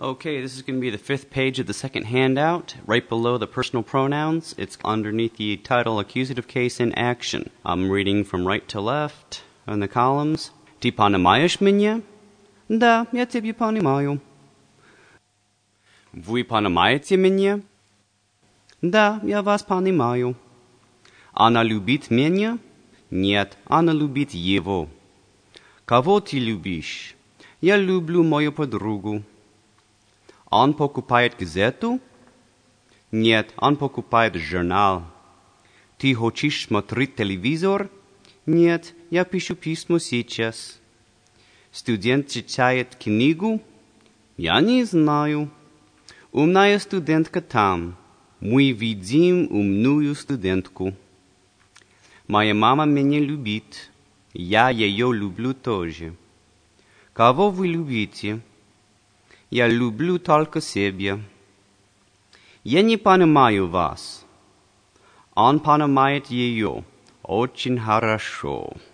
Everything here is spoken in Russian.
Okay, this is going to be the 5th page of the second handout, right below the personal pronouns. It's underneath the title, Accusative Case in Action. I'm reading from right to left on the columns. Ты понимаешь меня? Да, я тебя понимаю. Вы понимаете меня? Да, я вас понимаю. Она любит меня? Нет, она любит его. Кого ты любишь? Я люблю мою подругу. Он покупает газету? Нет, он покупает журнал. Ты хочешь смотреть телевизор? Нет, я пишу письмо сейчас. Студент читает книгу? Я не знаю. Умная студентка там. Мы видим умную студентку. Моя мама меня любит. Я ее люблю тоже. Кого вы любите? Я люблю только себя. Я не понимаю вас. Он понимает ее очень хорошо.